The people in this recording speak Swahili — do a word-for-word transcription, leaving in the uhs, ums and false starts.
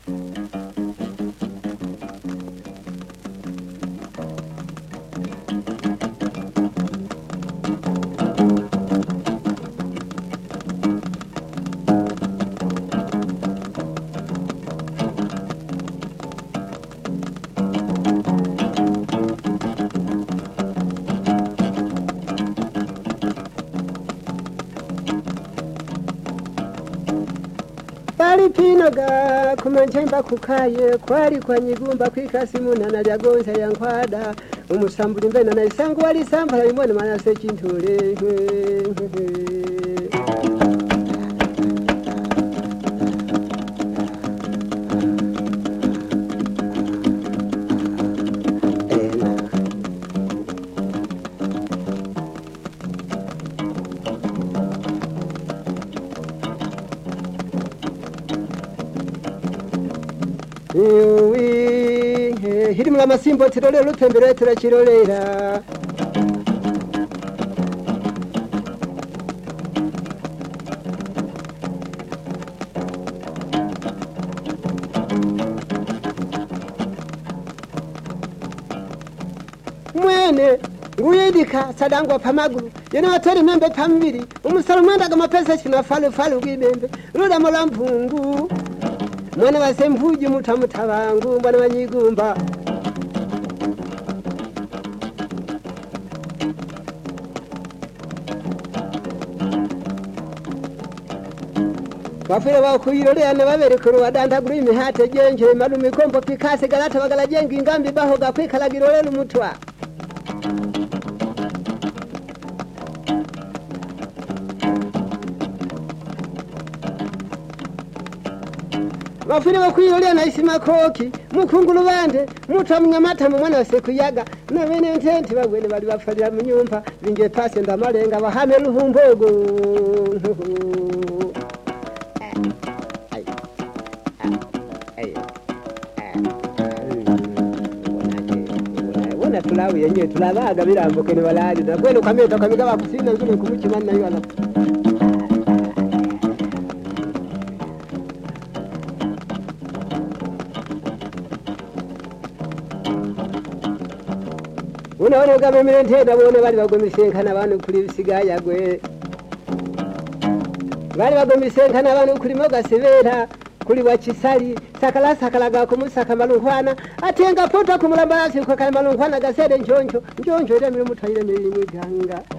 Pinoga kumanjemba kukaye kwari kwa nyigumba kwikasi munana lya gonza ya nkwada umusambuli mbena na isangu wali sambala imone manase chintule Iwi hiri mga masimbo tirole lutembere turakirolera mwene nguyedika sadangwa pamaguru yena wateri membe pambiri umusalo mwenda kama pesa china falu falu gwibembe ruda mola mpungu mwana wa sempuji mutamuta wangu mwana wa nyigumba wafire wa kuyirolea na babere kuru wadanda guri mihate genje malumi kompo pikase galata bagala jengi ngambi baho gakwikala girolelu mutwa wafire wa kuyirolea na isima koki mukungulu bande muta mnyamata mwana wase kuyaga na bene ntenti bagwene bali bafalira mu nyumba binge pase ndamalenga bahame luhumbogo wana tulawu yenye tulabaga birambuke ne balali na kwene kameta kamiga bakusina nzuri kumukimana nayo ala unaone kama mimi ntenda bone bali bagomisenkana abantu kuri bisigaya gwe bali bagomisenkana abantu kuri moga severa kuri wachisali sakala sakala ga kumusaka malungwana atenga pota kumulamba yasi kwa kali malungwana gasede njonjo njonjo ile mimi mutayire mimi ganga